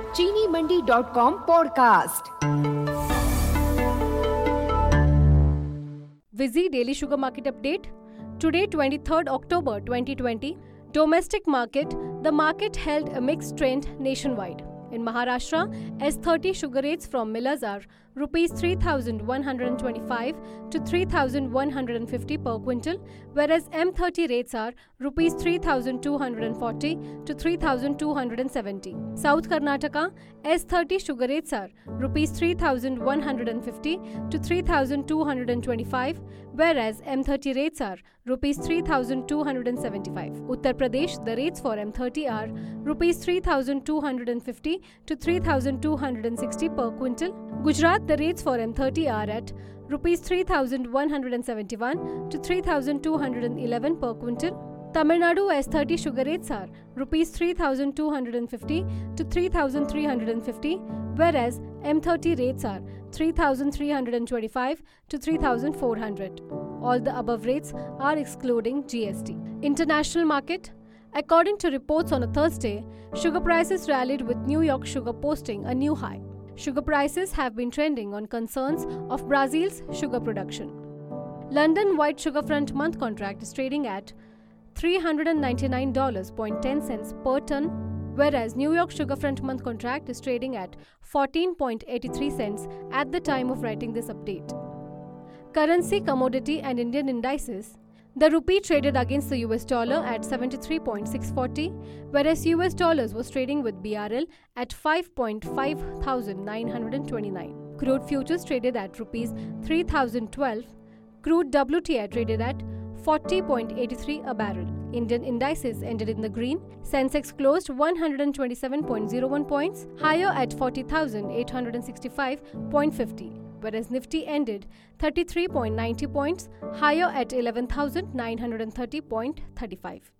चीनीमंडी.com podcast. Visi Daily Sugar Market Update. Today, 23rd October 2020, domestic market, the market held a mixed trend nationwide. In Maharashtra, S30 sugar rates from millers are Rs 3,125 to 3,150 per quintal, whereas M30 rates are Rs 3,240 to 3,270. South Karnataka, S30 sugar rates are Rs 3,150 to 3,225, whereas M30 rates are Rs 3,275. Uttar Pradesh, the rates for M30 are Rs 3,250 to 3,260 per quintal. Gujarat, the rates for M30 are at Rs 3,171 to 3,211 per quintal. Tamil Nadu S30 sugar rates are Rs 3,250 to 3,350, whereas M30 rates are 3,325 to 3,400. All the above rates are excluding GST. International market. According to reports on a Thursday, sugar prices rallied with New York sugar posting a new high. Sugar prices have been trending on concerns of Brazil's sugar production. London white sugar front month contract is trading at $399.10 per ton, whereas New York sugar front month contract is trading at 14.83 cents at the time of writing this update. Currency, commodity and Indian indices. The rupee traded against the US dollar at 73.640, whereas US dollars was trading with BRL at 5.5929. Crude futures traded at rupees 3012. Crude WTI traded at 40.83 a barrel. Indian indices ended in the green. Sensex closed 127.01 points higher at 40,865.50. Whereas Nifty ended 33.90 points higher at 11,930.35.